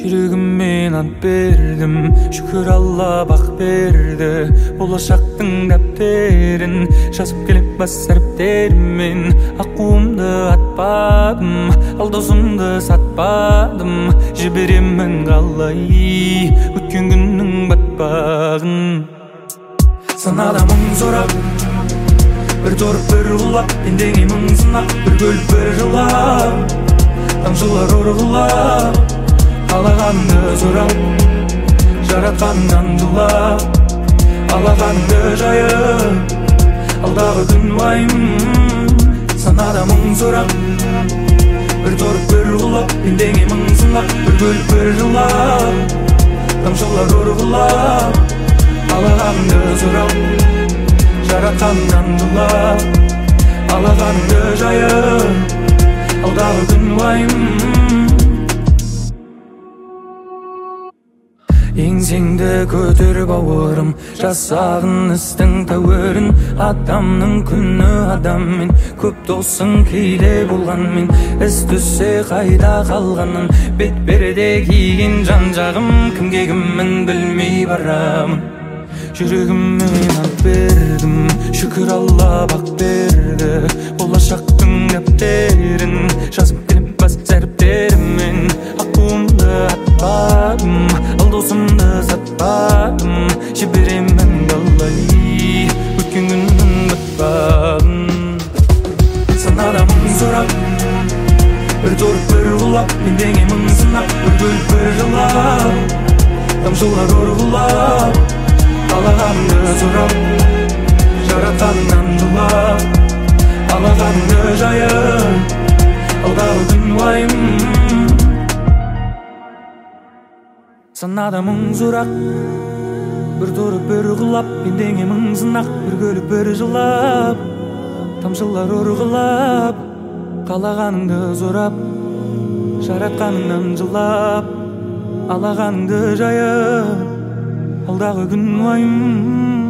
Жүрегіммен ант бердім, шүкір Алла бақ берді. Болашақтың дәптерін жазып келіп бас әріптермен. Аққуымды атпадым, ал досымды сатпадым. Жіберемін қалай өткен күннің батпағын. Санада мың сұрап, бір торып бір құлап, пендеңе мың сынақ, бір көліп бір жылап, тамшылар ұрғылап, қалағанды сұрап, жаратқаннан жылап, алақанды жайып, алдағы күн уайым. Санада мың сұрап, бір торып бір құлап, пендеңе мың сынақ, бір көліп бір жылап, тамшылар ұрғылап, қалағанды сұрап, жаратқаннан жылап, алақанды жайып, алдағы күн уайым. Еңсеңді көтер бауырым, жасағын істің тәуірін. Адамның күні адаммен, көп досың кейде болғанмен. Іс түссе қайда қалғанын, бет берде киген жан жағым. Кімге кіммін білмей барамын. Жүрегіммен ант бердім, шүкір Алла бақ берді. Болашақтың дәптерін жазып келіп бас әріптермен. Аққуымды атпадым, ал досымды сатпадым. Жіберемін қалай өткен күннің батпағын. Санада мың сұрап, бір торып бір құлап, пендеңе мың сынақ, бір көліп бір жылап, тамшылар ұрғылап, қалағанды сұрап, жаратқаннан жылап, алақанды жайып, алдағы күн уайым. Санада мың сұрақ, бір торып бір құлап, пендеңе мың сынақ, бір көліп бір жылап, тамшылар ұрғылап, қалағаныңды сұрап, жаратқаныңнан жылап, алақанды жайып, алдағы күн уайым.